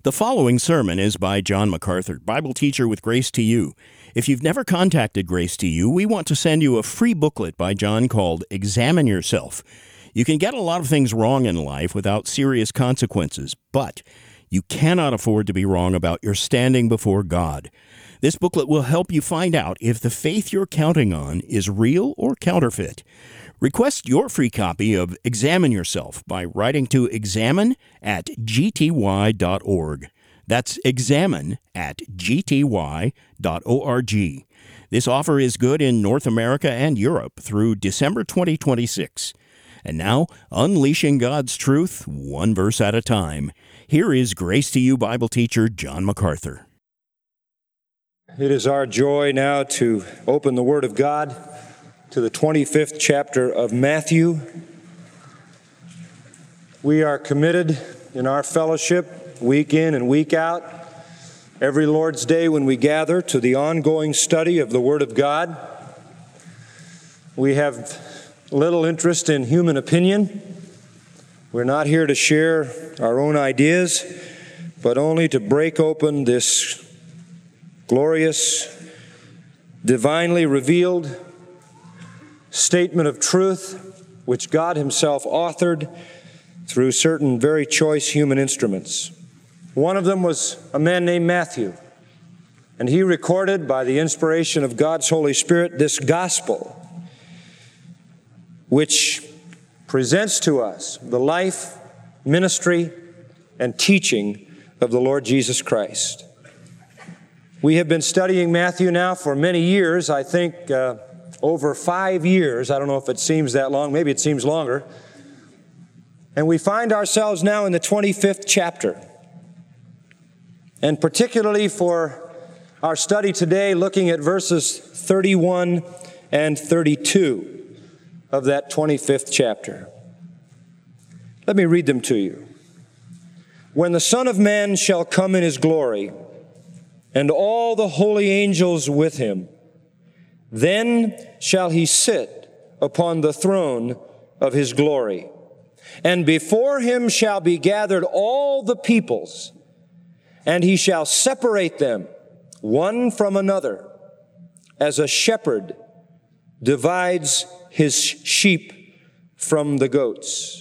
The following sermon is by John MacArthur, Bible teacher with Grace to You. If you've never contacted Grace to You, we want to send you a free booklet by John called Examine Yourself. You can get a lot of things wrong in life without serious consequences, but you cannot afford to be wrong about your standing before God. This booklet will help you find out if the faith you're counting on is real or counterfeit. Request your free copy of Examine Yourself by writing to examine@gty.org. That's examine@gty.org. This offer is good in North America and Europe through December 2026. And now, unleashing God's truth, one verse at a time. Here is Grace to You Bible teacher John MacArthur. It is our joy now to open the Word of God to the 25th chapter of Matthew. We are committed in our fellowship, week in and week out, every Lord's Day when we gather, to the ongoing study of the Word of God. We have little interest in human opinion. We're not here to share our own ideas, but only to break open this glorious, divinely revealed statement of truth which God Himself authored through certain very choice human instruments. One of them was a man named Matthew, and he recorded by the inspiration of God's Holy Spirit this gospel which presents to us the life, ministry, and teaching of the Lord Jesus Christ. We have been studying Matthew now for many years, I think over 5 years. I don't know if it seems that long, maybe it seems longer. And we find ourselves now in the 25th chapter. And particularly for our study today, looking at verses 31 and 32 of that 25th chapter. Let me read them to you. When the Son of Man shall come in His glory, and all the holy angels with Him, then shall He sit upon the throne of His glory. And before Him shall be gathered all the peoples, and He shall separate them one from another, as a shepherd divides his sheep from the goats.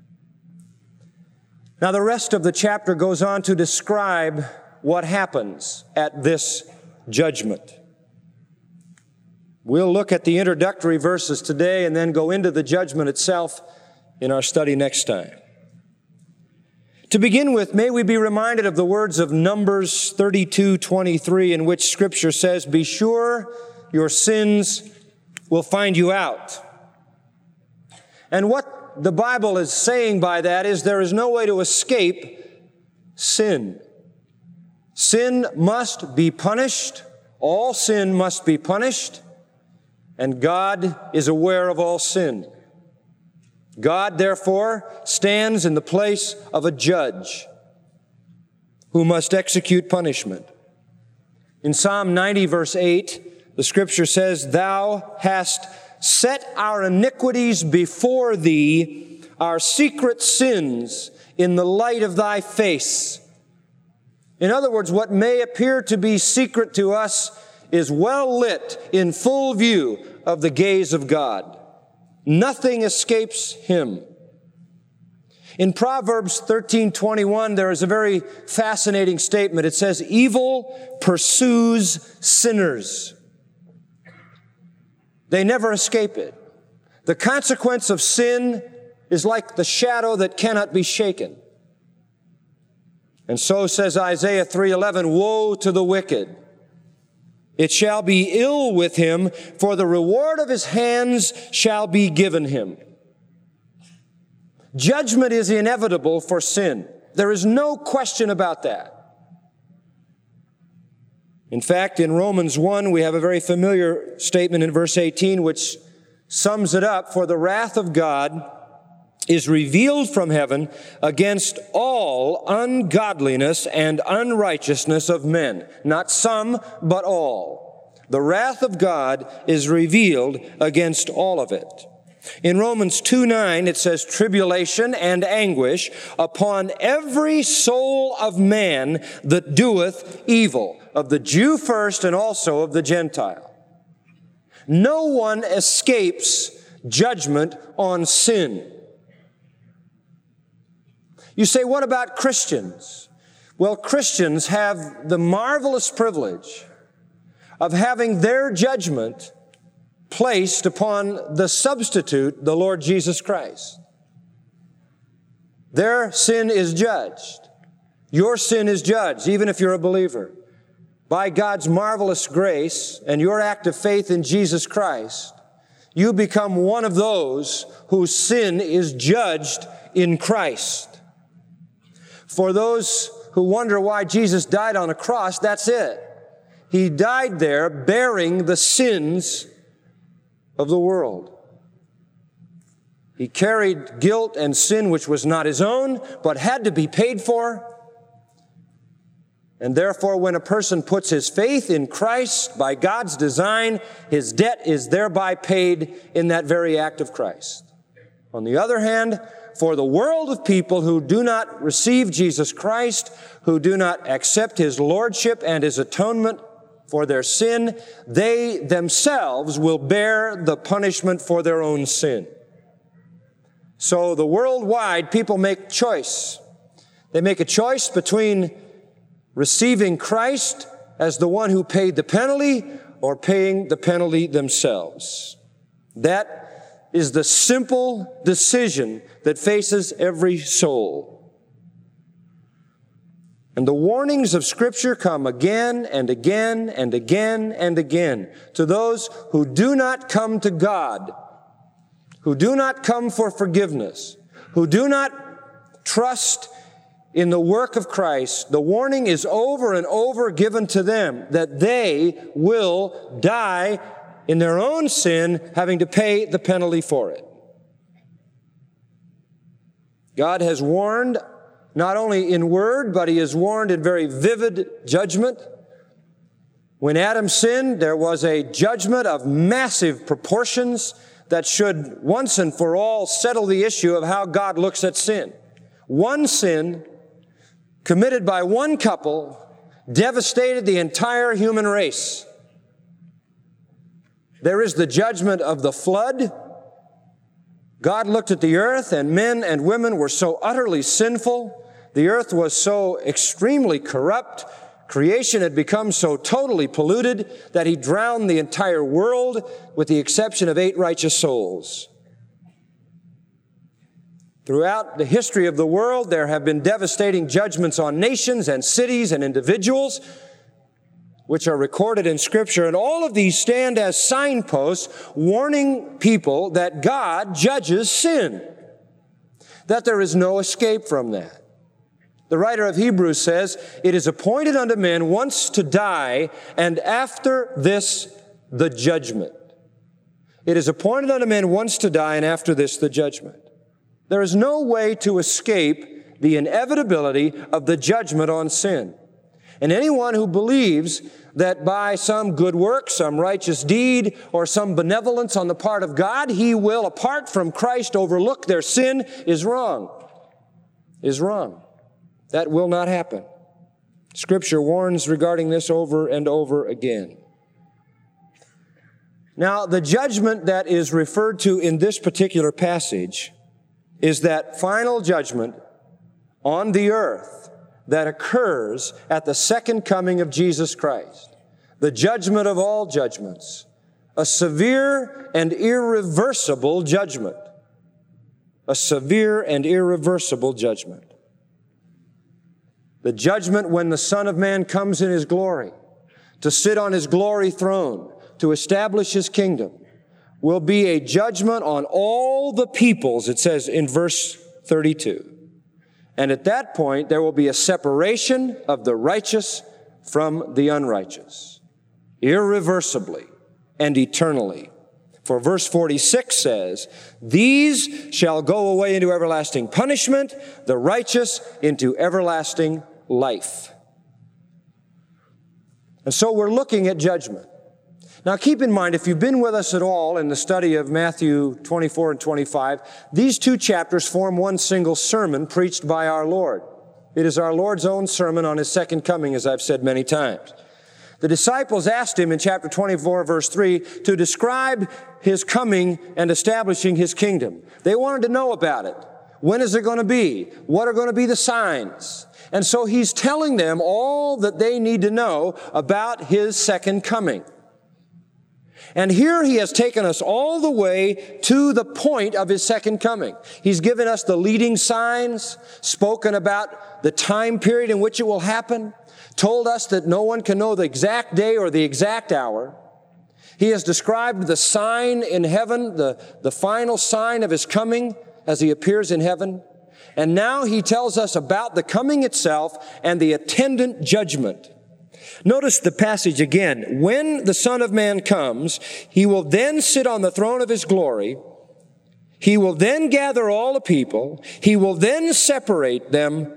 Now the rest of the chapter goes on to describe what happens at this judgment. We'll look at the introductory verses today and then go into the judgment itself in our study next time. To begin with, may we be reminded of the words of Numbers 32:23, in which Scripture says, "Be sure your sins will find you out." And what the Bible is saying by that is there is no way to escape sin. Sin must be punished. All sin must be punished. And God is aware of all sin. God, therefore, stands in the place of a judge who must execute punishment. In Psalm 90, verse 8, the Scripture says, "Thou hast set our iniquities before Thee, our secret sins in the light of Thy face." In other words, what may appear to be secret to us is well lit in full view of the gaze of God. Nothing escapes Him. In Proverbs 13:21, there is a very fascinating statement. It says, "Evil pursues sinners. They never escape it." The consequence of sin is like the shadow that cannot be shaken. And so says Isaiah 3:11, "Woe to the wicked! It shall be ill with him, for the reward of his hands shall be given him." Judgment is inevitable for sin. There is no question about that. In fact, in Romans 1, we have a very familiar statement in verse 18, which sums it up. "For the wrath of God is revealed from heaven against all ungodliness and unrighteousness of men." Not some, but all. The wrath of God is revealed against all of it. In Romans 2:9, it says, tribulation and anguish upon every soul of man that doeth evil, of the Jew first and also of the Gentile. No one escapes judgment on sin. You say, what about Christians? Well, Christians have the marvelous privilege of having their judgment placed upon the substitute, the Lord Jesus Christ. Their sin is judged. Your sin is judged, even if you're a believer. By God's marvelous grace and your act of faith in Jesus Christ, you become one of those whose sin is judged in Christ. For those who wonder why Jesus died on a cross, that's it. He died there bearing the sins of the world. He carried guilt and sin which was not his own, but had to be paid for. And therefore, when a person puts his faith in Christ by God's design, his debt is thereby paid in that very act of Christ. On the other hand, for the world of people who do not receive Jesus Christ, who do not accept his lordship and his atonement for their sin, they themselves will bear the punishment for their own sin. So the worldwide people make choice. They make a choice between receiving Christ as the one who paid the penalty or paying the penalty themselves. That is the simple decision that faces every soul. And the warnings of Scripture come again and again and again and again to those who do not come to God, who do not come for forgiveness, who do not trust in the work of Christ. The warning is over and over given to them that they will die in their own sin, having to pay the penalty for it. God has warned not only in word, but he has warned in very vivid judgment. When Adam sinned, there was a judgment of massive proportions that should once and for all settle the issue of how God looks at sin. One sin committed by one couple devastated the entire human race. There is the judgment of the flood. God looked at the earth, and men and women were so utterly sinful. The earth was so extremely corrupt. Creation had become so totally polluted that he drowned the entire world with the exception of 8 righteous souls. Throughout the history of the world, there have been devastating judgments on nations and cities and individuals, which are recorded in Scripture. And all of these stand as signposts warning people that God judges sin, that there is no escape from that. The writer of Hebrews says, it is appointed unto men once to die, and after this, the judgment. It is appointed unto men once to die, and after this, the judgment. There is no way to escape the inevitability of the judgment on sin. And anyone who believes that by some good work, some righteous deed, or some benevolence on the part of God, he will, apart from Christ, overlook their sin is wrong. Is wrong. That will not happen. Scripture warns regarding this over and over again. Now, the judgment that is referred to in this particular passage is that final judgment on the earth that occurs at the second coming of Jesus Christ. The judgment of all judgments. A severe and irreversible judgment. A severe and irreversible judgment. The judgment when the Son of Man comes in his glory to sit on his glory throne, to establish his kingdom, will be a judgment on all the peoples, it says in verse 32. And at that point, there will be a separation of the righteous from the unrighteous, irreversibly and eternally. For verse 46 says, these shall go away into everlasting punishment, the righteous into everlasting life. And so we're looking at judgment. Now keep in mind, if you've been with us at all in the study of Matthew 24 and 25, these two chapters form one single sermon preached by our Lord. It is our Lord's own sermon on His second coming, as I've said many times. The disciples asked Him in chapter 24, verse 3, to describe His coming and establishing His kingdom. They wanted to know about it. When is it going to be? What are going to be the signs? And so He's telling them all that they need to know about His second coming. And here He has taken us all the way to the point of His second coming. He's given us the leading signs, spoken about the time period in which it will happen, told us that no one can know the exact day or the exact hour. He has described the sign in heaven, the final sign of His coming as He appears in heaven. And now He tells us about the coming itself and the attendant judgment. Notice the passage again. When the Son of Man comes, He will then sit on the throne of His glory. He will then gather all the people. He will then separate them.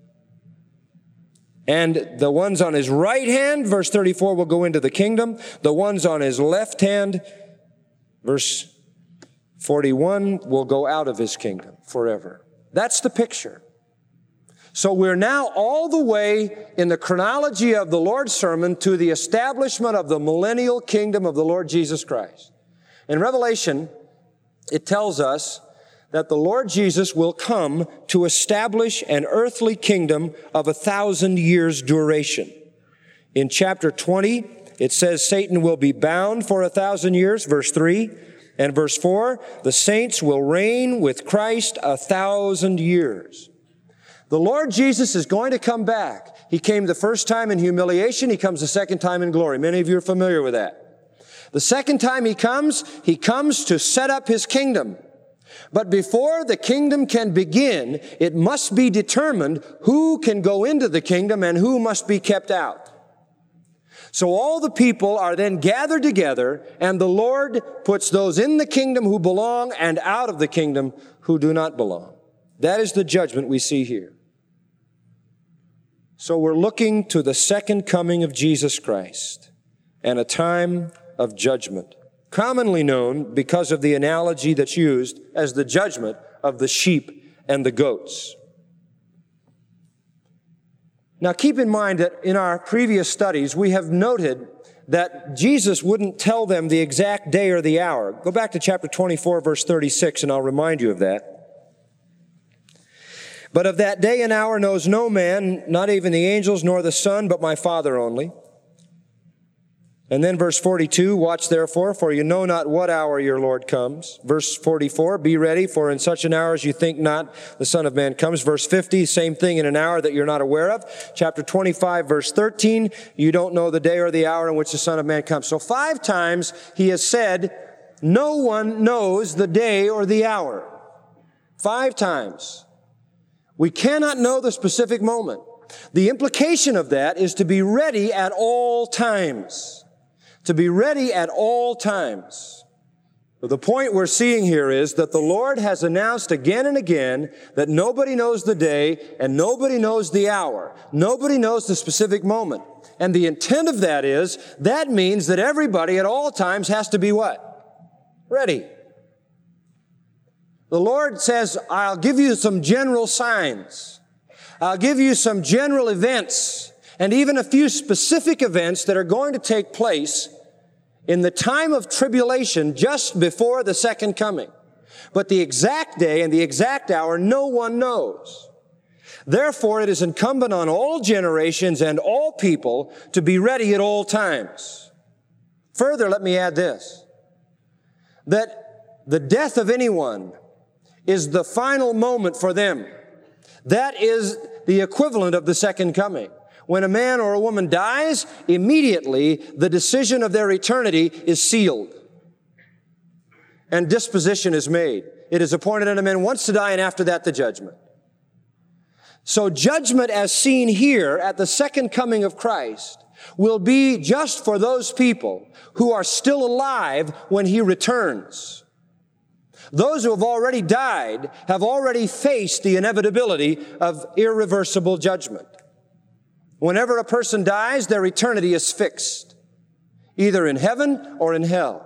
And the ones on His right hand, verse 34, will go into the kingdom. The ones on His left hand, verse 41, will go out of His kingdom forever. That's the picture. So we're now all the way in the chronology of the Lord's sermon to the establishment of the millennial kingdom of the Lord Jesus Christ. In Revelation, it tells us that the Lord Jesus will come to establish an earthly kingdom of 1,000 years duration. In chapter 20, it says Satan will be bound for 1,000 years, verse 3. And verse 4, the saints will reign with Christ 1,000 years. The Lord Jesus is going to come back. He came the first time in humiliation. He comes the second time in glory. Many of you are familiar with that. The second time He comes to set up His kingdom. But before the kingdom can begin, it must be determined who can go into the kingdom and who must be kept out. So all the people are then gathered together, and the Lord puts those in the kingdom who belong and out of the kingdom who do not belong. That is the judgment we see here. So we're looking to the second coming of Jesus Christ and a time of judgment, commonly known because of the analogy that's used as the judgment of the sheep and the goats. Now keep in mind that in our previous studies, we have noted that Jesus wouldn't tell them the exact day or the hour. Go back to chapter 24, verse 36, and I'll remind you of that. But of that day and hour knows no man, not even the angels nor the Son, but my Father only. And then verse 42, watch therefore, for you know not what hour your Lord comes. Verse 44, be ready, for in such an hour as you think not, the Son of Man comes. Verse 50, same thing, in an hour that you're not aware of. Chapter 25, verse 13, you don't know the day or the hour in which the Son of Man comes. So 5 times He has said, no one knows the day or the hour. 5 times. We cannot know the specific moment. The implication of that is to be ready at all times. To be ready at all times. The point we're seeing here is that the Lord has announced again and again that nobody knows the day and nobody knows the hour. Nobody knows the specific moment. And the intent of that is, that means that everybody at all times has to be what? Ready. The Lord says, I'll give you some general signs. I'll give you some general events and even a few specific events that are going to take place in the time of tribulation just before the second coming. But the exact day and the exact hour, no one knows. Therefore, it is incumbent on all generations and all people to be ready at all times. Further, let me add this, that the death of anyone is the final moment for them. That is the equivalent of the second coming. When a man or a woman dies, immediately the decision of their eternity is sealed. And disposition is made. It is appointed unto men once to die, and after that the judgment. So judgment as seen here at the second coming of Christ will be just for those people who are still alive when He returns. Those who have already died have already faced the inevitability of irreversible judgment. Whenever a person dies, their eternity is fixed. either in heaven or in hell.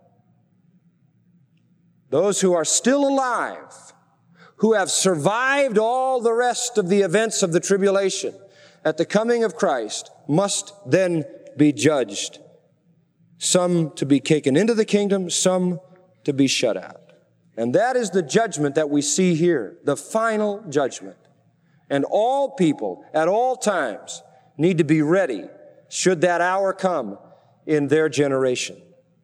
Those who are still alive, who have survived all the rest of the events of the tribulation at the coming of Christ, must then be judged. Some to be taken into the kingdom, some to be shut out. And that is the judgment that we see here, the final judgment. And all people at all times need to be ready should that hour come in their generation.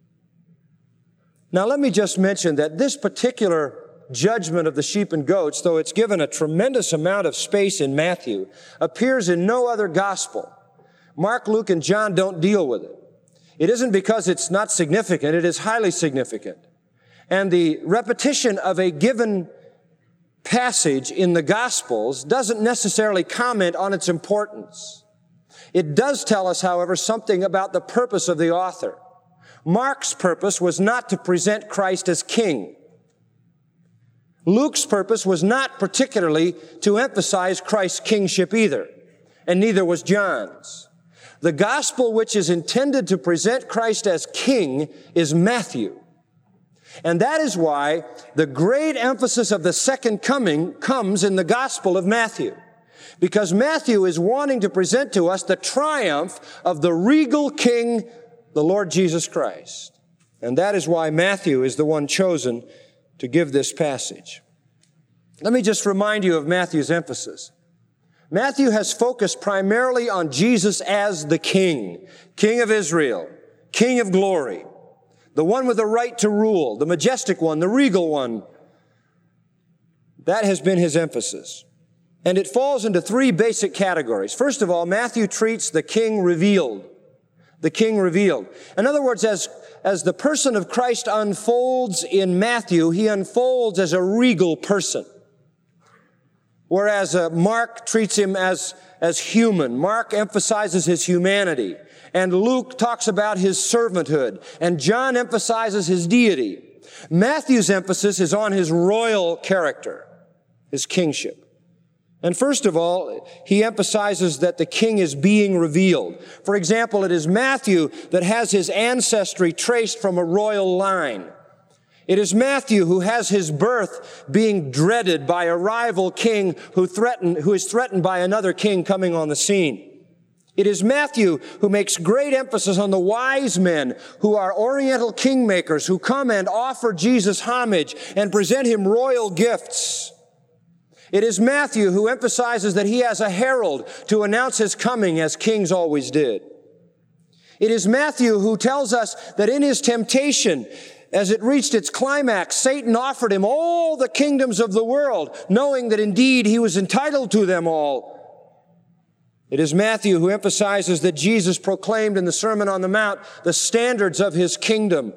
Now let me just mention that this particular judgment of the sheep and goats, though it's given a tremendous amount of space in Matthew, appears in no other gospel. Mark, Luke, and John don't deal with it. It isn't because it's not significant, it is highly significant. And the repetition of a given passage in the Gospels doesn't necessarily comment on its importance. It does tell us, however, something about the purpose of the author. Mark's purpose was not to present Christ as king. Luke's purpose was not particularly to emphasize Christ's kingship either, and neither was John's. The gospel which is intended to present Christ as king is Matthew. And that is why the great emphasis of the second coming comes in the Gospel of Matthew. Because Matthew is wanting to present to us the triumph of the regal king, the Lord Jesus Christ. And that is why Matthew is the one chosen to give this passage. Let me just remind you of Matthew's emphasis. Matthew has focused primarily on Jesus as the King, King of Israel, King of glory, the one with the right to rule, the majestic one, the regal one. That has been his emphasis. And it falls into three basic categories. First of all, Matthew treats the King revealed. The King revealed. In other words, as the person of Christ unfolds in Matthew, he unfolds as a regal person. Whereas Mark treats him as human. Mark emphasizes his humanity. And Luke talks about his servanthood. And John emphasizes his deity. Matthew's emphasis is on his royal character, his kingship. And first of all, he emphasizes that the king is being revealed. For example, it is Matthew that has his ancestry traced from a royal line. It is Matthew who has his birth being dreaded by a rival king who is threatened by another king coming on the scene. It is Matthew who makes great emphasis on the wise men who are oriental kingmakers who come and offer Jesus homage and present him royal gifts. It is Matthew who emphasizes that he has a herald to announce his coming as kings always did. It is Matthew who tells us that in his temptation, as it reached its climax, Satan offered him all the kingdoms of the world, knowing that indeed he was entitled to them all. It is Matthew who emphasizes that Jesus proclaimed in the Sermon on the Mount the standards of his kingdom.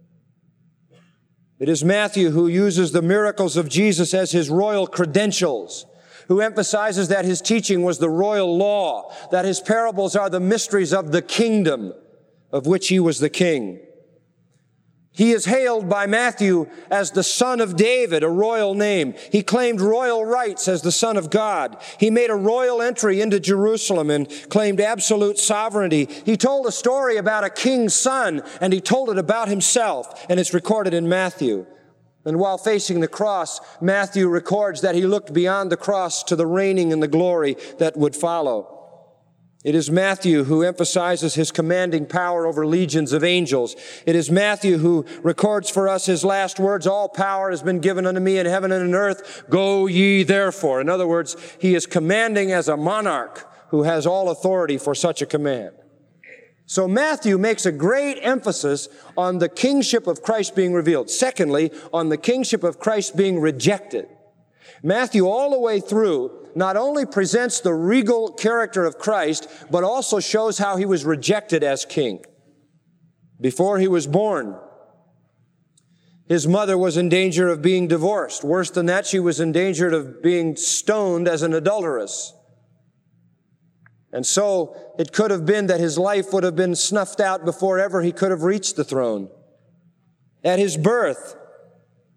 It is Matthew who uses the miracles of Jesus as his royal credentials, who emphasizes that his teaching was the royal law, that his parables are the mysteries of the kingdom of which he was the king. He is hailed by Matthew as the Son of David, a royal name. He claimed royal rights as the Son of God. He made a royal entry into Jerusalem and claimed absolute sovereignty. He told a story about a king's son, and he told it about himself, and it's recorded in Matthew. And while facing the cross, Matthew records that he looked beyond the cross to the reigning and the glory that would follow. It is Matthew who emphasizes his commanding power over legions of angels. It is Matthew who records for us his last words, "All power has been given unto me in heaven and in earth. Go ye therefore." In other words, he is commanding as a monarch who has all authority for such a command. So Matthew makes a great emphasis on the kingship of Christ being revealed. Secondly, on the kingship of Christ being rejected. Matthew, all the way through, not only presents the regal character of Christ, but also shows how he was rejected as king. Before he was born, his mother was in danger of being divorced. Worse than that, she was in danger of being stoned as an adulteress. And so it could have been that his life would have been snuffed out before ever he could have reached the throne. At his birth,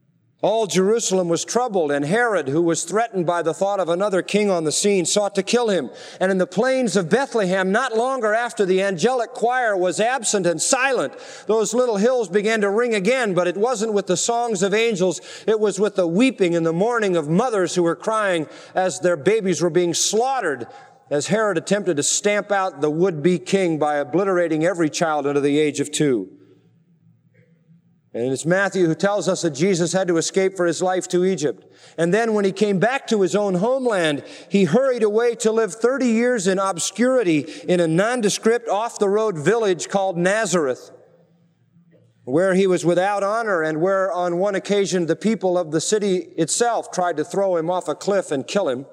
All Jerusalem was troubled, and Herod, who was threatened by the thought of another king on the scene, sought to kill him. And in the plains of Bethlehem, not longer after the angelic choir was absent and silent, those little hills began to ring again, but it wasn't with the songs of angels. It was with the weeping and the mourning of mothers who were crying as their babies were being slaughtered, as Herod attempted to stamp out the would-be king by obliterating every child under the age of 2. And it's Matthew who tells us that Jesus had to escape for his life to Egypt. And then when he came back to his own homeland, he hurried away to live 30 years in obscurity in a nondescript, off-the-road village called Nazareth, where he was without honor and where on one occasion the people of the city itself tried to throw him off a cliff and kill him.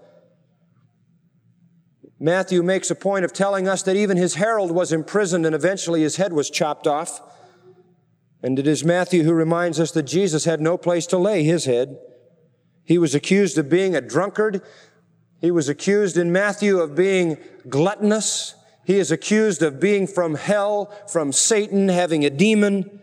Matthew makes a point of telling us that even his herald was imprisoned and eventually his head was chopped off. And it is Matthew who reminds us that Jesus had no place to lay his head. He was accused of being a drunkard. He was accused in Matthew of being gluttonous. He is accused of being from hell, from Satan, having a demon.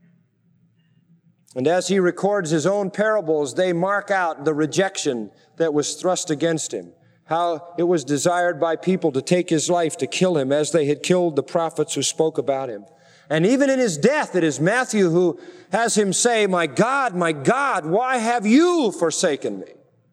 And as he records his own parables, they mark out the rejection that was thrust against him, how it was desired by people to take his life, to kill him, as they had killed the prophets who spoke about him. And even in his death, it is Matthew who has him say, my God, why have you forsaken me?"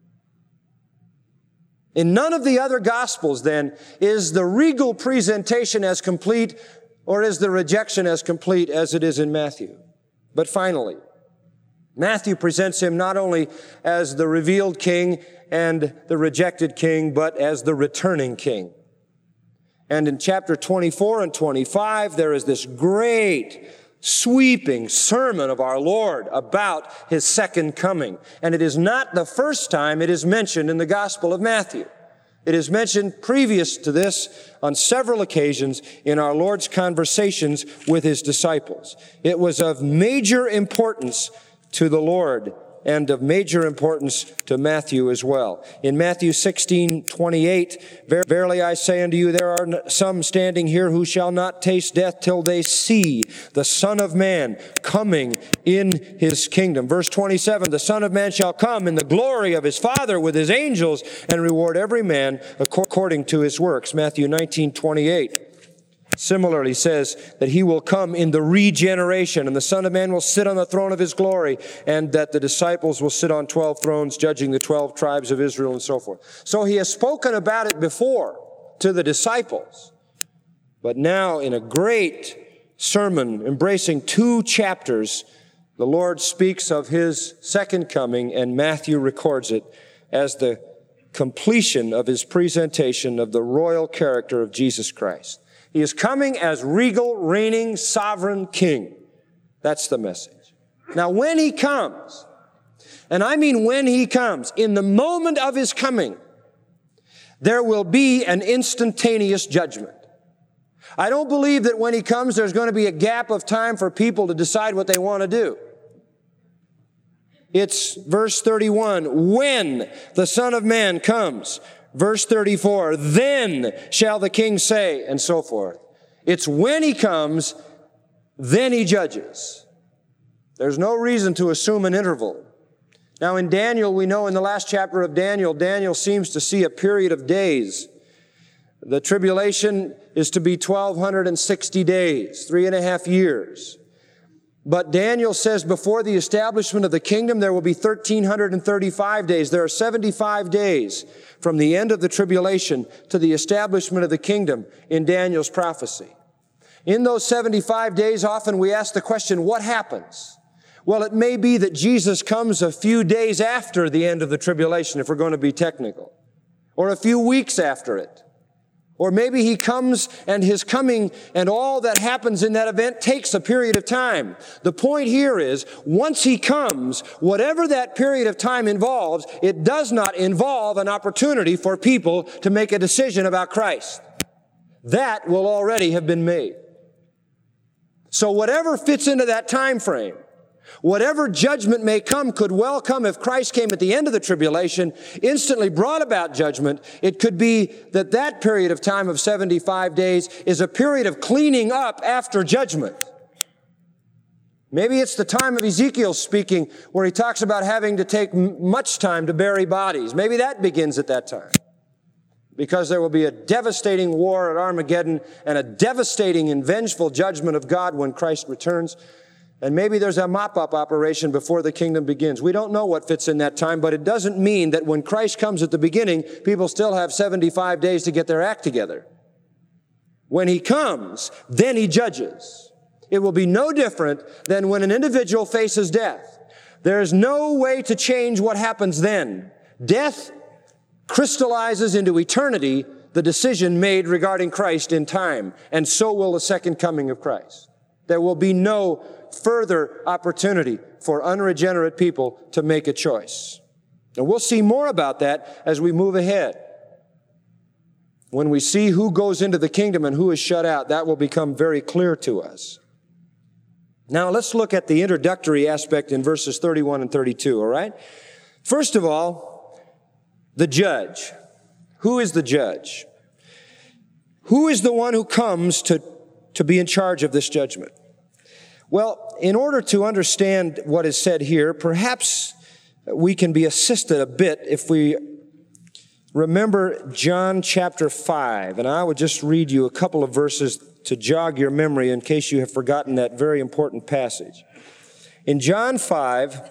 In none of the other Gospels, then, is the regal presentation as complete or is the rejection as complete as it is in Matthew. But finally, Matthew presents him not only as the revealed king and the rejected king, but as the returning king. And in chapter 24 and 25, there is this great, sweeping sermon of our Lord about his second coming. And it is not the first time it is mentioned in the Gospel of Matthew. It is mentioned previous to this on several occasions in our Lord's conversations with his disciples. It was of major importance to the Lord and of major importance to Matthew as well. In Matthew 16:28, "Verily I say unto you, there are some standing here who shall not taste death till they see the Son of Man coming in his kingdom." Verse 27, "The Son of Man shall come in the glory of his Father with his angels and reward every man according to his works." Matthew 19:28. Similarly says that he will come in the regeneration, and the Son of Man will sit on the throne of his glory, and that the disciples will sit on 12 thrones, judging the 12 tribes of Israel, and so forth. So he has spoken about it before to the disciples, but now in a great sermon embracing 2 chapters, the Lord speaks of his second coming, and Matthew records it as the completion of his presentation of the royal character of Jesus Christ. He is coming as regal, reigning, sovereign king. That's the message. Now, when he comes, and I mean when he comes, in the moment of his coming, there will be an instantaneous judgment. I don't believe that when he comes, there's going to be a gap of time for people to decide what they want to do. It's verse 31, "When the Son of Man comes." Verse 34, "Then shall the king say," and so forth. It's when he comes, then he judges. There's no reason to assume an interval. Now in Daniel, we know in the last chapter of Daniel, Daniel seems to see a period of days. The tribulation is to be 1,260 days, 3.5 years. But Daniel says before the establishment of the kingdom, there will be 1,335 days. There are 75 days from the end of the tribulation to the establishment of the kingdom in Daniel's prophecy. In those 75 days, often we ask the question, what happens? Well, it may be that Jesus comes a few days after the end of the tribulation, if we're going to be technical, or a few weeks after it. Or maybe he comes and his coming and all that happens in that event takes a period of time. The point here is, once he comes, whatever that period of time involves, it does not involve an opportunity for people to make a decision about Christ. That will already have been made. So whatever fits into that time frame, whatever judgment may come could well come if Christ came at the end of the tribulation, instantly brought about judgment. It could be that that period of time of 75 days is a period of cleaning up after judgment. Maybe it's the time of Ezekiel speaking where he talks about having to take much time to bury bodies. Maybe that begins at that time. Because there will be a devastating war at Armageddon and a devastating and vengeful judgment of God when Christ returns. And maybe there's a mop-up operation before the kingdom begins. We don't know what fits in that time, but it doesn't mean that when Christ comes at the beginning, people still have 75 days to get their act together. When he comes, then he judges. It will be no different than when an individual faces death. There is no way to change what happens then. Death crystallizes into eternity the decision made regarding Christ in time, and so will the second coming of Christ. There will be no further opportunity for unregenerate people to make a choice. And we'll see more about that as we move ahead. When we see who goes into the kingdom and who is shut out, that will become very clear to us. Now let's look at the introductory aspect in verses 31 and 32, all right? First of all, the judge. Who is the judge? Who is the one who comes to be in charge of this judgment? Well, in order to understand what is said here, perhaps we can be assisted a bit if we remember John chapter 5. And I would just read you a couple of verses to jog your memory in case you have forgotten that very important passage. In John 5,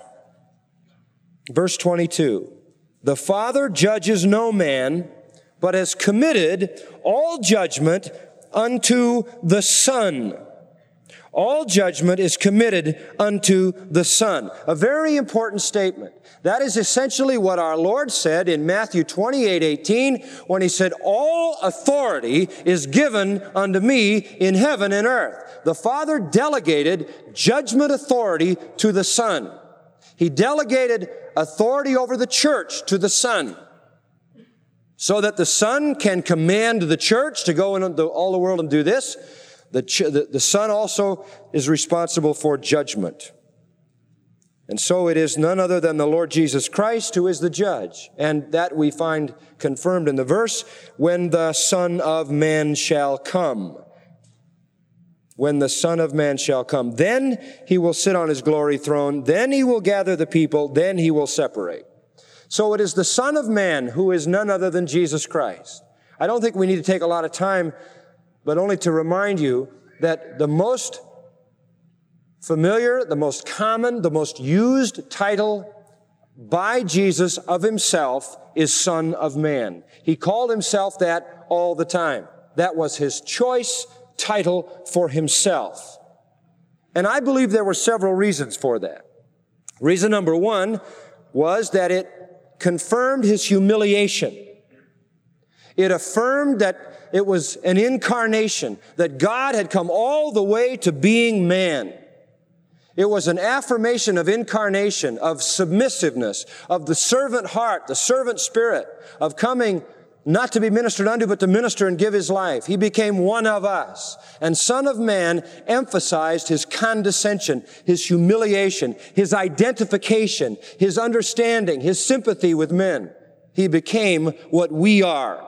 verse 22, the Father judges no man, but has committed all judgment unto the Son. All judgment is committed unto the Son. A very important statement. That is essentially what our Lord said in Matthew 28:18 when he said, all authority is given unto me in heaven and earth. The Father delegated judgment authority to the Son. He delegated authority over the church to the Son, so that the Son can command the church to go into all the world and do this. The Son also is responsible for judgment. And so it is none other than the Lord Jesus Christ who is the judge. And that we find confirmed in the verse, when the Son of Man shall come. When the Son of Man shall come. Then he will sit on his glory throne. Then he will gather the people. Then he will separate. So it is the Son of Man who is none other than Jesus Christ. I don't think we need to take a lot of time, but only to remind you that the most familiar, the most common, the most used title by Jesus of himself is Son of Man. He called himself that all the time. That was his choice title for himself. And I believe there were several reasons for that. Reason number one was that it confirmed his humiliation. It affirmed that it was an incarnation, that God had come all the way to being man. It was an affirmation of incarnation, of submissiveness, of the servant heart, the servant spirit, of coming not to be ministered unto, but to minister and give his life. He became one of us. And Son of Man emphasized his condescension, his humiliation, his identification, his understanding, his sympathy with men. He became what we are.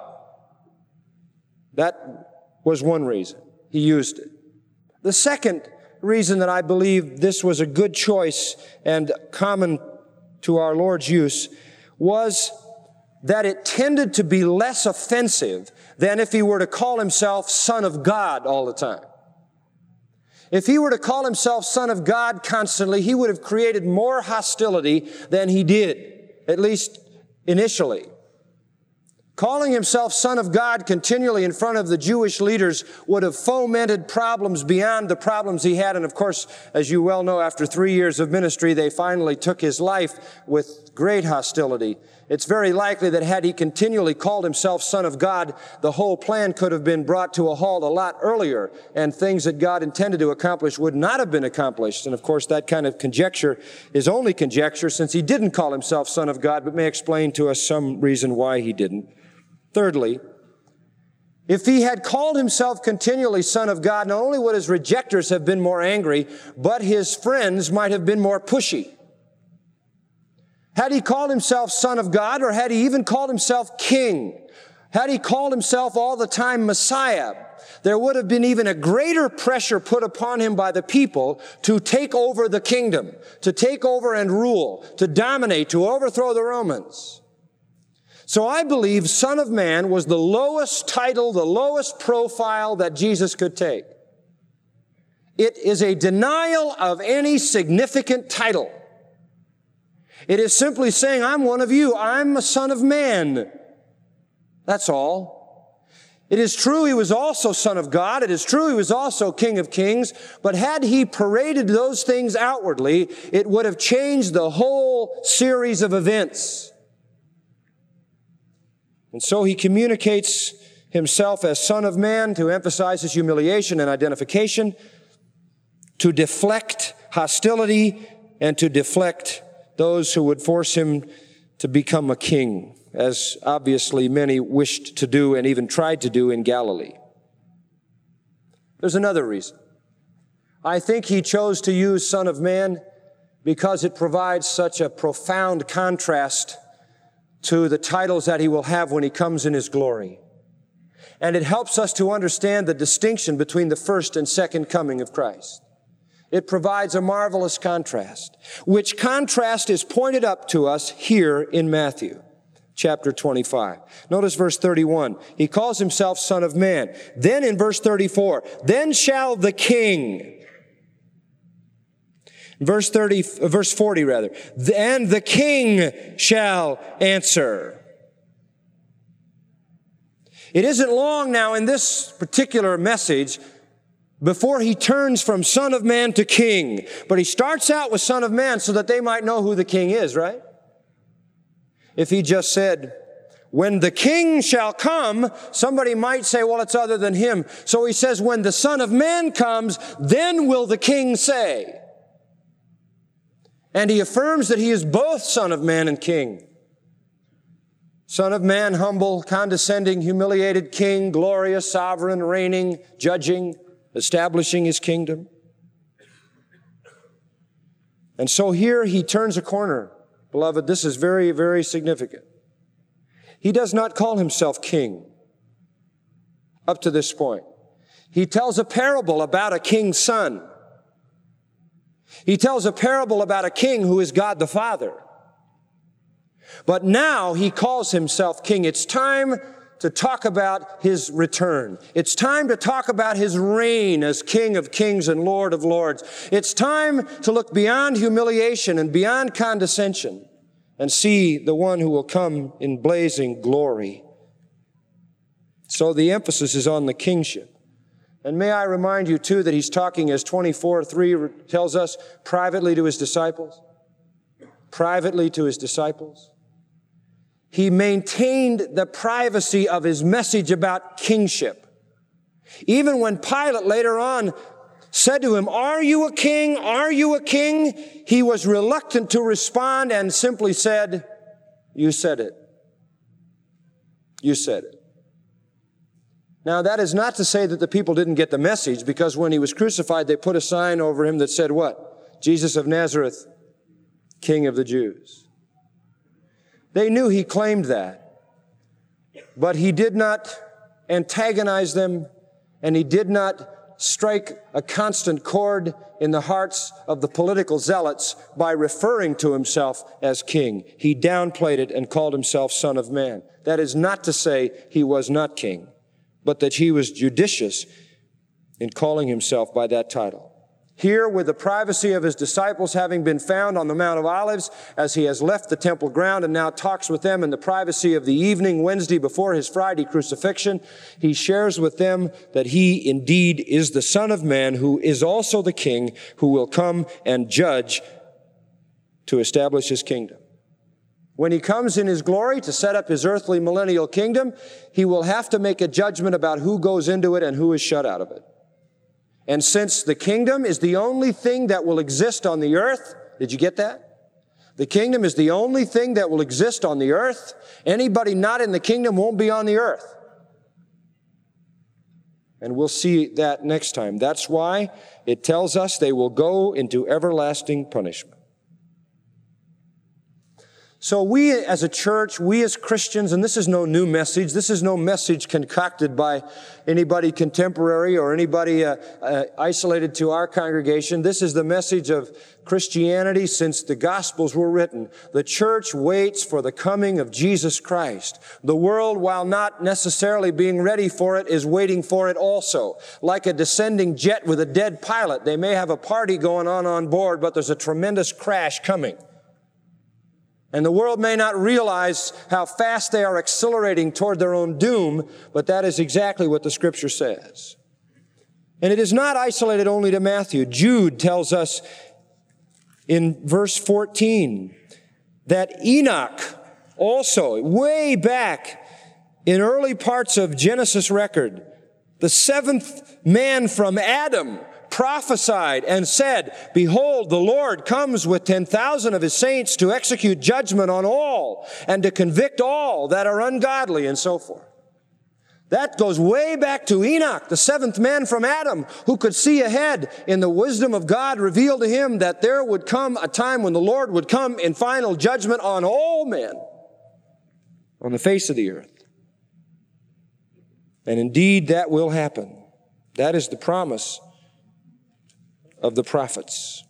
That was one reason he used it. The second reason that I believe this was a good choice and common to our Lord's use was that it tended to be less offensive than if he were to call himself Son of God all the time. If he were to call himself Son of God constantly, he would have created more hostility than he did, at least initially. Calling himself Son of God continually in front of the Jewish leaders would have fomented problems beyond the problems he had. And of course, as you well know, after 3 years of ministry, they finally took his life with great hostility. It's very likely that had he continually called himself Son of God, the whole plan could have been brought to a halt a lot earlier, and things that God intended to accomplish would not have been accomplished. And of course, that kind of conjecture is only conjecture, since he didn't call himself Son of God, but may explain to us some reason why he didn't. Thirdly, if he had called himself continually Son of God, not only would his rejectors have been more angry, but his friends might have been more pushy. Had he called himself Son of God, or had he even called himself King, had he called himself all the time Messiah, there would have been even a greater pressure put upon him by the people to take over the kingdom, to take over and rule, to dominate, to overthrow the Romans. So I believe Son of Man was the lowest title, the lowest profile that Jesus could take. It is a denial of any significant title. It is simply saying, I'm one of you. I'm a son of man. That's all. It is true he was also Son of God. It is true he was also King of Kings. But had he paraded those things outwardly, it would have changed the whole series of events. And so he communicates himself as Son of Man to emphasize his humiliation and identification, to deflect hostility, and to deflect those who would force him to become a king, as obviously many wished to do and even tried to do in Galilee. There's another reason. I think he chose to use Son of Man because it provides such a profound contrast to the titles that he will have when he comes in his glory. And it helps us to understand the distinction between the first and second coming of Christ. It provides a marvelous contrast, which contrast is pointed up to us here in Matthew chapter 25. Notice verse 31. He calls himself Son of Man. Then in verse 34, then shall the King, verse 40 rather, and the King shall answer. It isn't long now in this particular message before he turns from Son of Man to King. But he starts out with Son of Man so that they might know who the King is, right? If he just said, when the King shall come, somebody might say, well, it's other than him. So he says, when the Son of Man comes, then will the King say. And he affirms that he is both Son of Man and King. Son of Man, humble, condescending, humiliated King, glorious, sovereign, reigning, judging, establishing his kingdom. And so here he turns a corner. Beloved, this is very, very significant. He does not call himself king up to this point. He tells a parable about a king's son. He tells a parable about a king who is God the Father. But now he calls himself king. It's time to talk about his return. It's time to talk about his reign as King of Kings and Lord of Lords. It's time to look beyond humiliation and beyond condescension and see the one who will come in blazing glory. So the emphasis is on the kingship. And may I remind you too that he's talking, as 24:3 tells us, privately to his disciples. Privately to his disciples. He maintained the privacy of his message about kingship. Even when Pilate later on said to him, "Are you a king? Are you a king?" he was reluctant to respond and simply said, "You said it. You said it." Now, that is not to say that the people didn't get the message, because when he was crucified, they put a sign over him that said what? Jesus of Nazareth, King of the Jews. They knew he claimed that, but he did not antagonize them, and he did not strike a constant chord in the hearts of the political zealots by referring to himself as king. He downplayed it and called himself Son of Man. That is not to say he was not king, but that he was judicious in calling himself by that title. Here, with the privacy of his disciples having been found on the Mount of Olives, as he has left the temple ground and now talks with them in the privacy of the evening, Wednesday before his Friday crucifixion, he shares with them that he indeed is the Son of Man, who is also the King, who will come and judge to establish his kingdom. When he comes in his glory to set up his earthly millennial kingdom, he will have to make a judgment about who goes into it and who is shut out of it. And since the kingdom is the only thing that will exist on the earth, did you get that? The kingdom is the only thing that will exist on the earth. Anybody not in the kingdom won't be on the earth. And we'll see that next time. That's why it tells us they will go into everlasting punishment. So we as a church, we as Christians, and this is no new message, this is no message concocted by anybody contemporary or anybody isolated to our congregation. This is the message of Christianity since the Gospels were written. The church waits for the coming of Jesus Christ. The world, while not necessarily being ready for it, is waiting for it also. Like a descending jet with a dead pilot, they may have a party going on board, but there's a tremendous crash coming. And the world may not realize how fast they are accelerating toward their own doom, but that is exactly what the Scripture says. And it is not isolated only to Matthew. Jude tells us in verse 14 that Enoch also, way back in early parts of Genesis record, the seventh man from Adam, prophesied and said, "Behold, the Lord comes with 10,000 of his saints to execute judgment on all and to convict all that are ungodly," and so forth. That goes way back to Enoch, the seventh man from Adam, who could see ahead in the wisdom of God revealed to him that there would come a time when the Lord would come in final judgment on all men on the face of the earth. And indeed, that will happen. That is the promise of the prophets.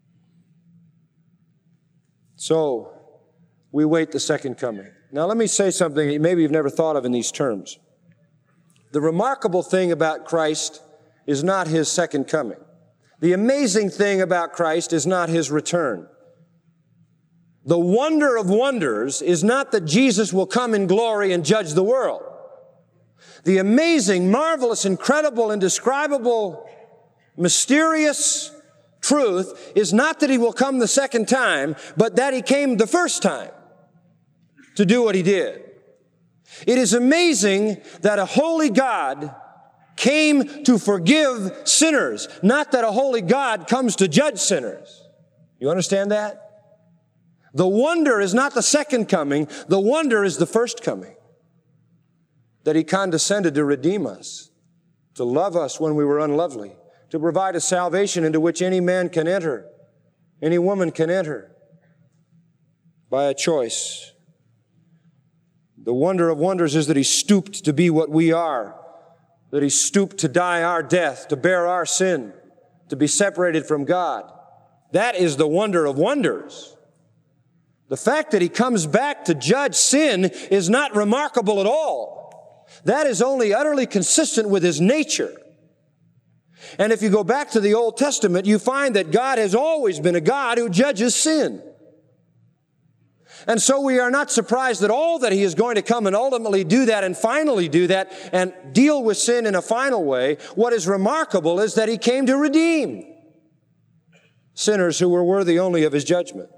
So, we wait the second coming. Now let me say something that maybe you've never thought of in these terms. The remarkable thing about Christ is not his second coming. The amazing thing about Christ is not his return. The wonder of wonders is not that Jesus will come in glory and judge the world. The amazing, marvelous, incredible, indescribable, mysterious truth is not that he will come the second time, but that he came the first time to do what he did. It is amazing that a holy God came to forgive sinners, not that a holy God comes to judge sinners. You understand that? The wonder is not the second coming, the wonder is the first coming. That he condescended to redeem us, to love us when we were unlovely, to provide a salvation into which any man can enter, any woman can enter by a choice. The wonder of wonders is that he stooped to be what we are, that he stooped to die our death, to bear our sin, to be separated from God. That is the wonder of wonders. The fact that he comes back to judge sin is not remarkable at all. That is only utterly consistent with his nature. And if you go back to the Old Testament, you find that God has always been a God who judges sin. And so we are not surprised at all that he is going to come and ultimately do that and finally do that and deal with sin in a final way. What is remarkable is that he came to redeem sinners who were worthy only of his judgment.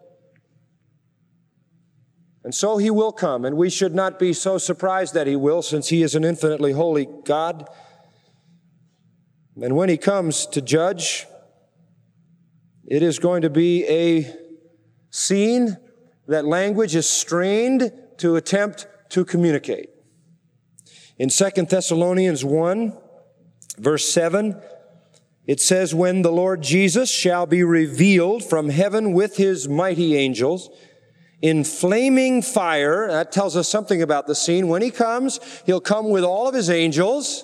And so he will come, and we should not be so surprised that he will, since he is an infinitely holy God. And when he comes to judge, it is going to be a scene that language is strained to attempt to communicate. In 2 Thessalonians 1, verse 7, it says, "When the Lord Jesus shall be revealed from heaven with his mighty angels in flaming fire," that tells us something about the scene. When he comes, he'll come with all of his angels,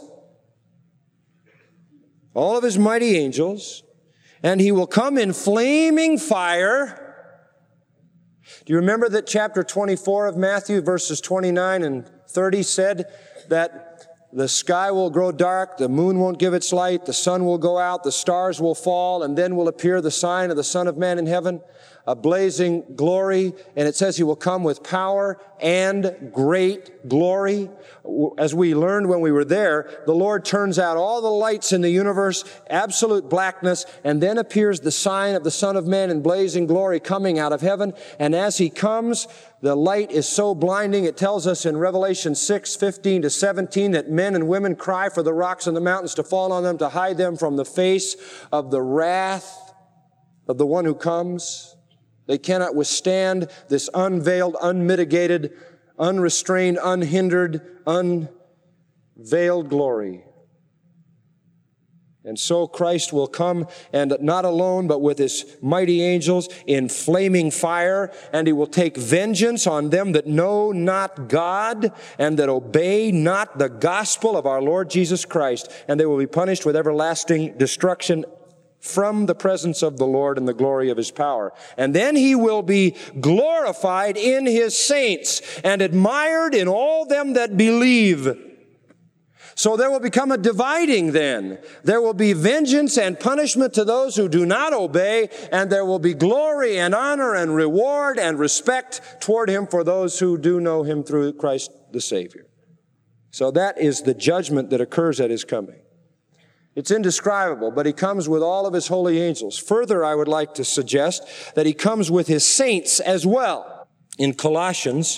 all of his mighty angels, and he will come in flaming fire. Do you remember that chapter 24 of Matthew, verses 29 and 30 said that the sky will grow dark, the moon won't give its light, the sun will go out, the stars will fall, and then will appear the sign of the Son of Man in heaven, a blazing glory, and it says he will come with power and great glory. As we learned when we were there, the Lord turns out all the lights in the universe, absolute blackness, and then appears the sign of the Son of Man in blazing glory coming out of heaven. And as he comes, the light is so blinding, it tells us in Revelation 6:15 to 17 that men and women cry for the rocks and the mountains to fall on them to hide them from the face of the wrath of the one who comes. They cannot withstand this unveiled, unmitigated, unrestrained, unhindered, unveiled glory. And so Christ will come, and not alone, but with his mighty angels in flaming fire, and he will take vengeance on them that know not God and that obey not the gospel of our Lord Jesus Christ. And they will be punished with everlasting destruction from the presence of the Lord and the glory of his power. And then he will be glorified in his saints and admired in all them that believe. So there will become a dividing then. There will be vengeance and punishment to those who do not obey, and there will be glory and honor and reward and respect toward him for those who do know him through Christ the Savior. So that is the judgment that occurs at his coming. It's indescribable, but he comes with all of his holy angels. Further, I would like to suggest that he comes with his saints as well. In Colossians,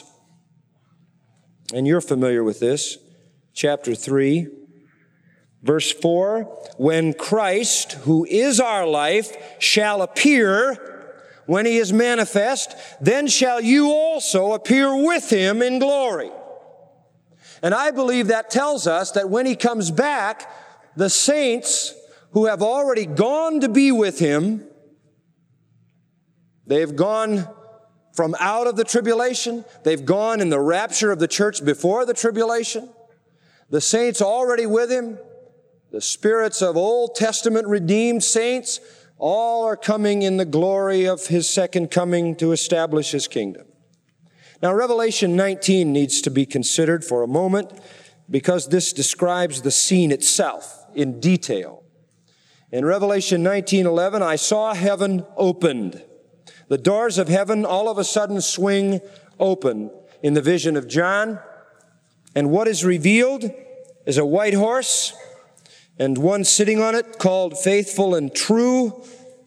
and you're familiar with this, chapter 3, verse 4, when Christ, who is our life, shall appear, when he is manifest, then shall you also appear with him in glory. And I believe that tells us that when he comes back, the saints who have already gone to be with him, they've gone from out of the tribulation, they've gone in the rapture of the church before the tribulation. The saints already with him, the spirits of Old Testament redeemed saints, all are coming in the glory of his second coming to establish his kingdom. Now, Revelation 19 needs to be considered for a moment because this describes the scene itself in detail. In Revelation 19:11, I saw heaven opened. The doors of heaven all of a sudden swing open in the vision of John. And what is revealed is a white horse and one sitting on it called Faithful and True.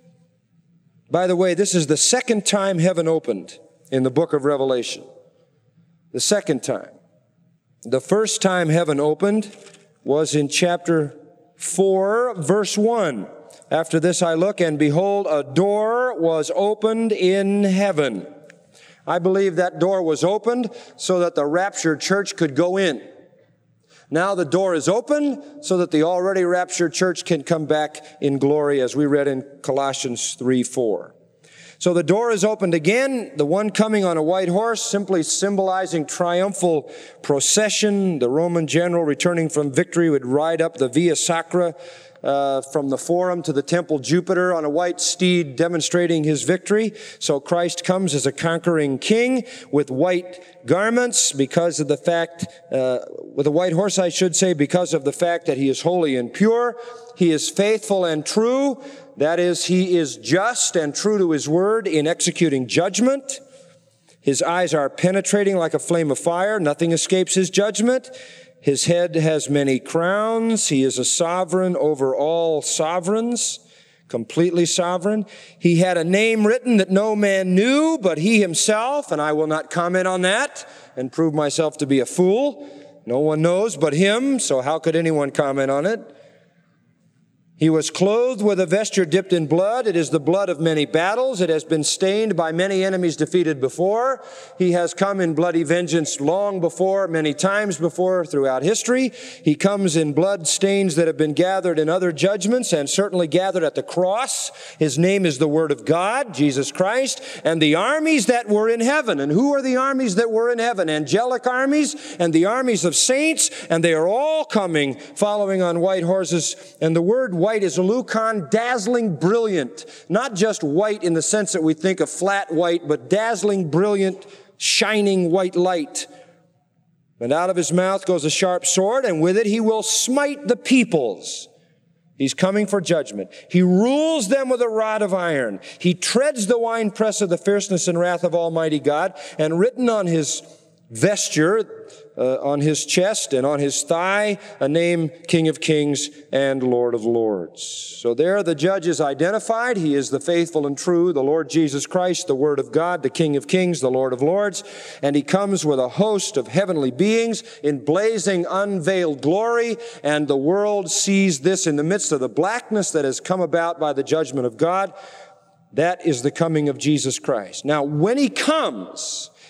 By the way, this is the second time heaven opened in the book of Revelation. The second time. The first time heaven opened was in chapter 4, verse 1. After this I look, and behold, a door was opened in heaven. I believe that door was opened so that the raptured church could go in. Now the door is open so that the already raptured church can come back in glory, as we read in Colossians 3:4. So the door is opened again, the one coming on a white horse, simply symbolizing triumphal procession. The Roman general returning from victory would ride up the Via Sacra from the Forum to the Temple Jupiter on a white steed, demonstrating his victory. So Christ comes as a conquering king with white garments because of the fact, with a white horse, I should say, because of the fact that he is holy and pure. He is faithful and true. That is, he is just and true to his word in executing judgment. His eyes are penetrating like a flame of fire. Nothing escapes his judgment. His head has many crowns. He is a sovereign over all sovereigns, completely sovereign. He had a name written that no man knew but he himself, and I will not comment on that and prove myself to be a fool. No one knows but him, so how could anyone comment on it? He was clothed with a vesture dipped in blood. It is the blood of many battles. It has been stained by many enemies defeated before. He has come in bloody vengeance long before, many times before throughout history. He comes in blood stains that have been gathered in other judgments and certainly gathered at the cross. His name is the Word of God, Jesus Christ, and the armies that were in heaven. And who are the armies that were in heaven? Angelic armies and the armies of saints, and they are all coming following on white horses. And the word white is leucon, dazzling, brilliant. Not just white in the sense that we think of flat white, but dazzling, brilliant, shining white light. And out of his mouth goes a sharp sword, and with it he will smite the peoples. He's coming for judgment. He rules them with a rod of iron. He treads the winepress of the fierceness and wrath of Almighty God, and written on his vesture, on his chest and on his thigh, a name, King of Kings and Lord of Lords. So there the judge is identified. He is the faithful and true, the Lord Jesus Christ, the Word of God, the King of Kings, the Lord of Lords. And he comes with a host of heavenly beings in blazing, unveiled glory. And the world sees this in the midst of the blackness that has come about by the judgment of God. That is the coming of Jesus Christ. Now, when he comes,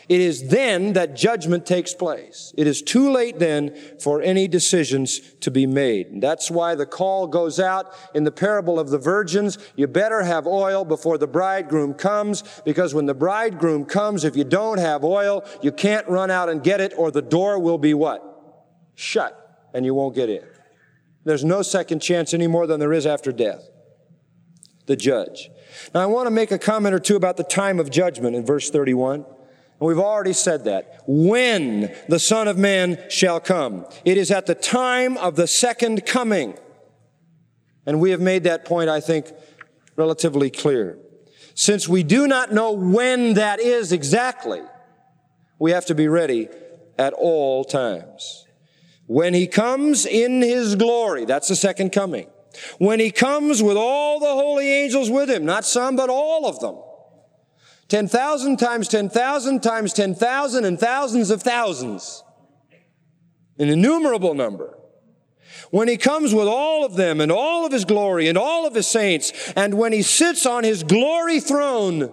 It is then that judgment takes place. It is too late then for any decisions to be made. And that's why the call goes out in the parable of the virgins. You better have oil before the bridegroom comes, because when the bridegroom comes, if you don't have oil, you can't run out and get it, or the door will be what? Shut, and you won't get in. There's no second chance any more than there is after death. The judge. Now I want to make a comment or two about the time of judgment in verse 31. And we've already said that. When the Son of Man shall come. It is at the time of the second coming. And we have made that point, I think, relatively clear. Since we do not know when that is exactly, we have to be ready at all times. When He comes in His glory, that's the second coming. When He comes with all the holy angels with Him, not some, but all of them. 10,000 times 10,000 times 10,000 and thousands of thousands. An innumerable number. When He comes with all of them and all of His glory and all of His saints, and when He sits on His glory throne,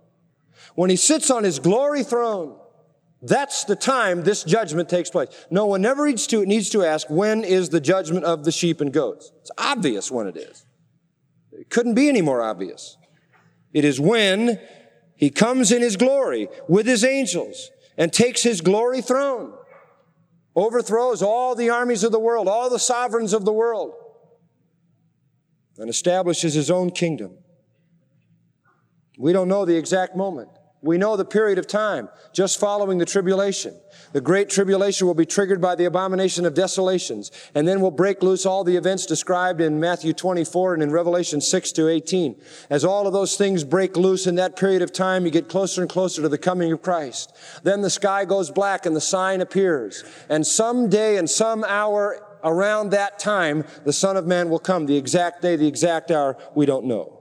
that's the time this judgment takes place. No one never needs to ask, when is the judgment of the sheep and goats? It's obvious when it is. It couldn't be any more obvious. It is when He comes in His glory with His angels and takes His glory throne, overthrows all the armies of the world, all the sovereigns of the world, and establishes His own kingdom. We don't know the exact moment. We know the period of time just following the tribulation. The great tribulation will be triggered by the abomination of desolations, and then will break loose all the events described in Matthew 24 and in Revelation 6 to 18. As all of those things break loose in that period of time, you get closer and closer to the coming of Christ. Then the sky goes black and the sign appears. And some day and some hour around that time, the Son of Man will come. The exact day, the exact hour, we don't know.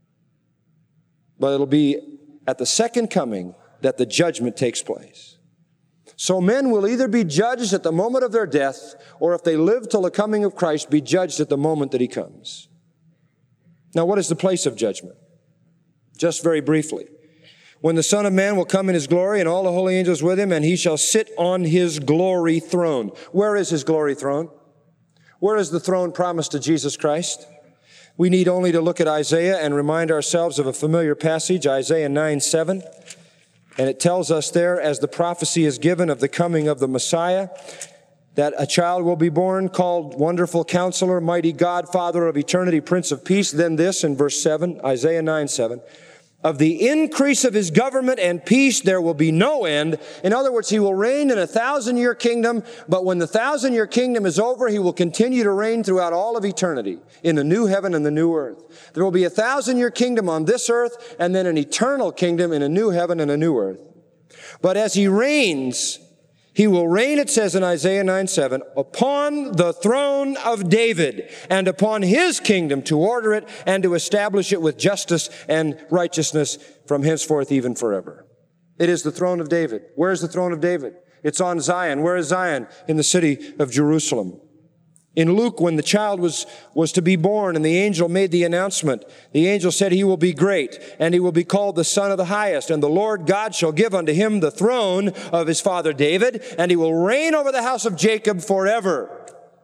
But it'll be at the second coming that the judgment takes place. So men will either be judged at the moment of their death, or if they live till the coming of Christ, be judged at the moment that He comes. Now, what is the place of judgment? Just very briefly. When the Son of Man will come in His glory and all the holy angels with Him, and He shall sit on His glory throne. Where is His glory throne? Where is the throne promised to Jesus Christ? We need only to look at Isaiah and remind ourselves of a familiar passage, Isaiah 9:7. And it tells us there, as the prophecy is given of the coming of the Messiah, that a child will be born called Wonderful Counselor, Mighty God, Father of Eternity, Prince of Peace. Then this in verse 7, Isaiah 9:7. Of the increase of His government and peace there will be no end. In other words, He will reign in a 1,000-year kingdom, but when the 1,000-year kingdom is over, He will continue to reign throughout all of eternity in the new heaven and the new earth. There will be a 1,000-year kingdom on this earth, and then an eternal kingdom in a new heaven and a new earth. But as He reigns, He will reign, it says in Isaiah 9:7, upon the throne of David and upon His kingdom, to order it and to establish it with justice and righteousness from henceforth even forever. It is the throne of David. Where is the throne of David? It's on Zion. Where is Zion? In the city of Jerusalem. In Luke, when the child was to be born and the angel made the announcement, the angel said, He will be great, and He will be called the Son of the Highest, and the Lord God shall give unto Him the throne of His father David, and He will reign over the house of Jacob forever.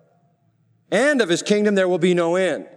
And of His kingdom there will be no end.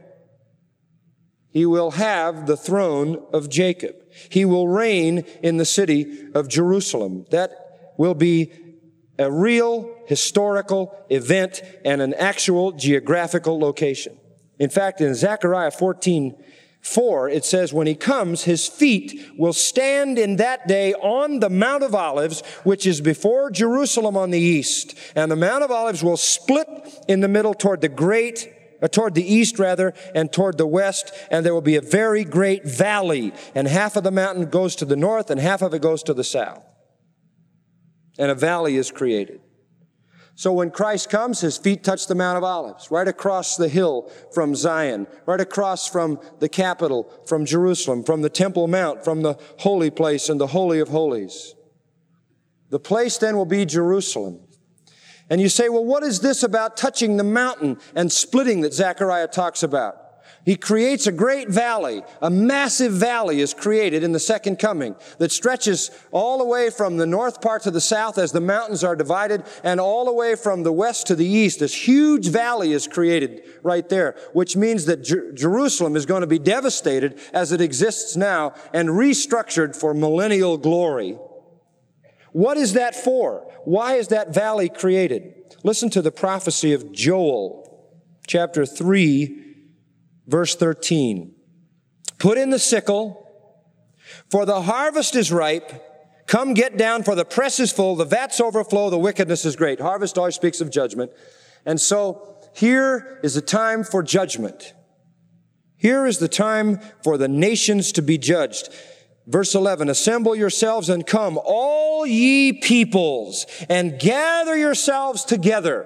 He will have the throne of Jacob. He will reign in the city of Jerusalem. That will be a real historical event and an actual geographical location. In fact, in Zechariah 14:4, it says, when He comes, His feet will stand in that day on the Mount of Olives, which is before Jerusalem on the east. And the Mount of Olives will split in the middle toward the east and toward the west, and there will be a very great valley, and half of the mountain goes to the north and half of it goes to the south. And a valley is created. So when Christ comes, His feet touch the Mount of Olives, right across the hill from Zion, right across from the capital, from Jerusalem, from the Temple Mount, from the holy place and the Holy of Holies. The place then will be Jerusalem. And you say, well, what is this about touching the mountain and splitting that Zechariah talks about? He creates a great valley. A massive valley is created in the second coming that stretches all the way from the north part to the south as the mountains are divided, and all the way from the west to the east. This huge valley is created right there, which means that Jerusalem is going to be devastated as it exists now and restructured for millennial glory. What is that for? Why is that valley created? Listen to the prophecy of Joel, chapter 3, verse 13. Put in the sickle, for the harvest is ripe. Come get down, for the press is full, the vats overflow, the wickedness is great. Harvest always speaks of judgment. And so here is a time for judgment. Here is the time for the nations to be judged. Verse 11, assemble yourselves and come, all ye peoples, and gather yourselves together.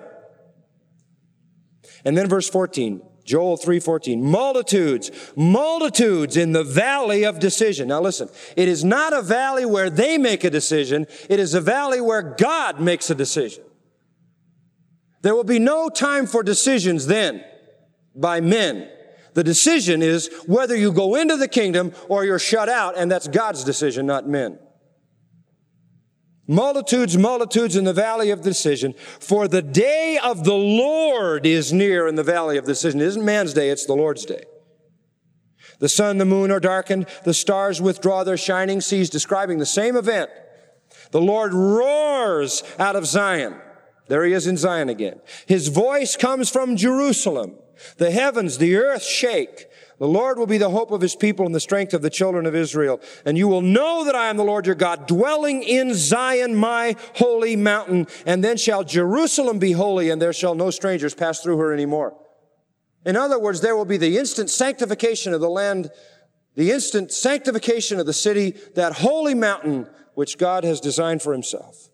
And then verse 14, Joel 3:14, multitudes in the valley of decision. Now listen, it is not a valley where they make a decision. It is a valley where God makes a decision. There will be no time for decisions then by men. The decision is whether you go into the kingdom or you're shut out, and that's God's decision, not men. Multitudes in the valley of decision. For the day of the Lord is near in the valley of decision. It isn't man's day, it's the Lord's day. The sun and the moon are darkened. The stars withdraw their shining. He's describing the same event. The Lord roars out of Zion. There he is in Zion again. His voice comes from Jerusalem. The heavens, the earth shake. The Lord will be the hope of his people and the strength of the children of Israel. And you will know that I am the Lord your God, dwelling in Zion, my holy mountain. And then shall Jerusalem be holy, and there shall no strangers pass through her anymore. In other words, there will be the instant sanctification of the land, the instant sanctification of the city, that holy mountain which God has designed for himself.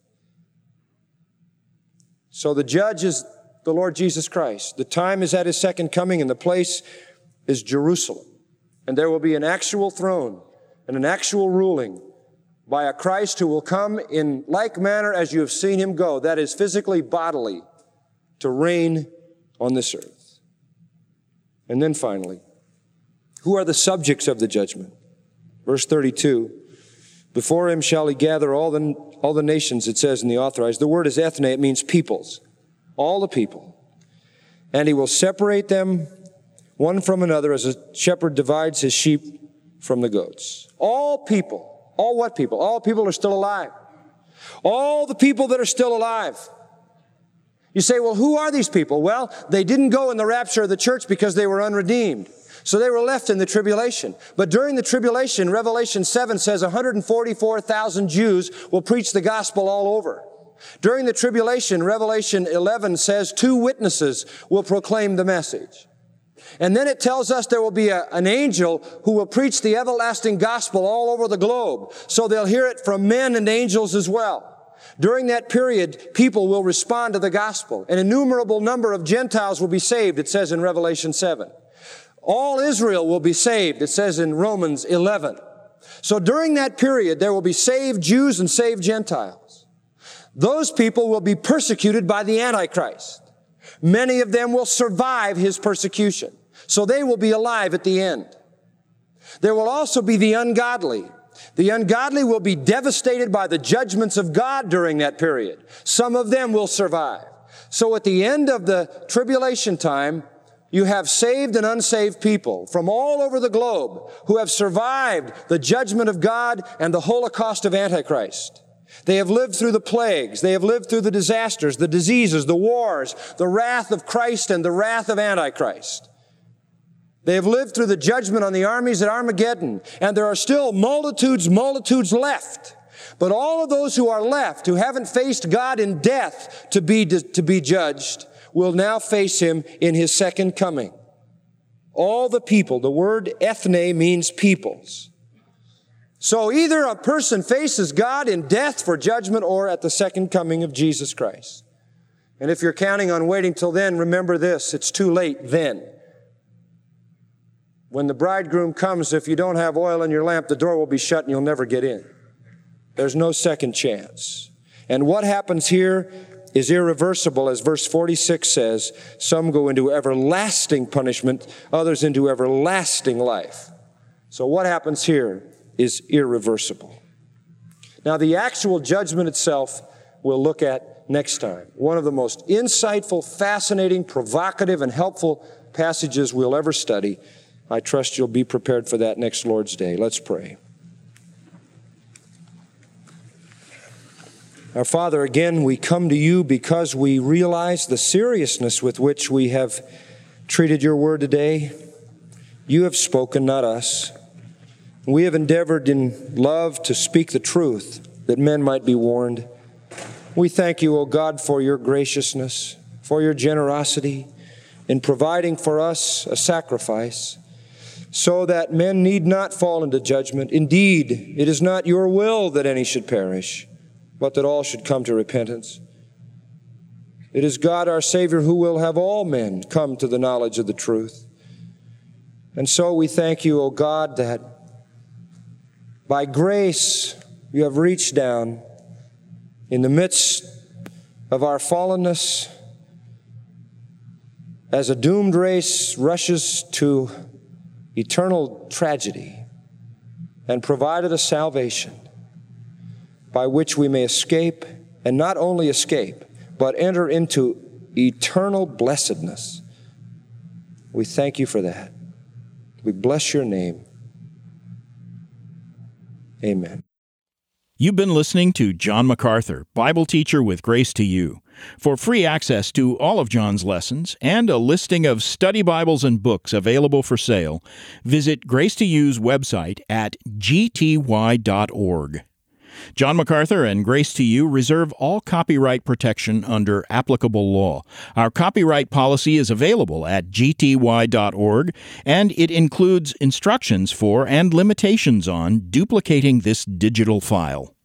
So the judge is the Lord Jesus Christ. The time is at his second coming, and the place is Jerusalem. And there will be an actual throne and an actual ruling by a Christ who will come in like manner as you have seen him go, that is physically, bodily, to reign on this earth. And then finally, who are the subjects of the judgment? Verse 32, before him shall he gather all the nations, it says in the Authorized. The word is ethne, it means peoples, all the people. And he will separate them one from another as a shepherd divides his sheep from the goats. All people. All what people? All people are still alive. All the people that are still alive. You say, well, who are these people? Well, they didn't go in the rapture of the church because they were unredeemed. So they were left in the tribulation. But during the tribulation, Revelation 7 says 144,000 Jews will preach the gospel all over. During the tribulation, Revelation 11 says 2 witnesses will proclaim the message. And then it tells us there will be an angel who will preach the everlasting gospel all over the globe. So they'll hear it from men and angels as well. During that period, people will respond to the gospel. An innumerable number of Gentiles will be saved, it says in Revelation 7. All Israel will be saved, it says in Romans 11. So during that period, there will be saved Jews and saved Gentiles. Those people will be persecuted by the Antichrist. Many of them will survive his persecution. So they will be alive at the end. There will also be the ungodly. The ungodly will be devastated by the judgments of God during that period. Some of them will survive. So at the end of the tribulation time, you have saved and unsaved people from all over the globe who have survived the judgment of God and the Holocaust of Antichrist. They have lived through the plagues. They have lived through the disasters, the diseases, the wars, the wrath of Christ and the wrath of Antichrist. They have lived through the judgment on the armies at Armageddon, and there are still multitudes left. But all of those who are left, who haven't faced God in death to be judged, will now face him in his second coming. All the people, the word ethne means peoples. So either a person faces God in death for judgment or at the second coming of Jesus Christ. And if you're counting on waiting till then, remember this, it's too late then. When the bridegroom comes, if you don't have oil in your lamp, the door will be shut and you'll never get in. There's no second chance. And what happens here is irreversible, as verse 46 says. Some go into everlasting punishment, others into everlasting life. So what happens here is irreversible. Now, the actual judgment itself we'll look at next time. One of the most insightful, fascinating, provocative, and helpful passages we'll ever study. I trust you'll be prepared for that next Lord's Day. Let's pray. Our Father, again, we come to you because we realize the seriousness with which we have treated your word today. You have spoken, not us. We have endeavored in love to speak the truth, that men might be warned. We thank you, O God, for your graciousness, for your generosity in providing for us a sacrifice, so that men need not fall into judgment. Indeed, it is not your will that any should perish, but that all should come to repentance. It is God our Savior who will have all men come to the knowledge of the truth. And so we thank you, O God, that by grace you have reached down in the midst of our fallenness, as a doomed race rushes to eternal tragedy, and provided a salvation by which we may escape, and not only escape, but enter into eternal blessedness. We thank you for that. We bless your name. Amen. You've been listening to John MacArthur, Bible teacher with Grace to You. For free access to all of John's lessons and a listing of study Bibles and books available for sale, visit Grace to You's website at gty.org. John MacArthur and Grace to You reserve all copyright protection under applicable law. Our copyright policy is available at gty.org, and it includes instructions for and limitations on duplicating this digital file.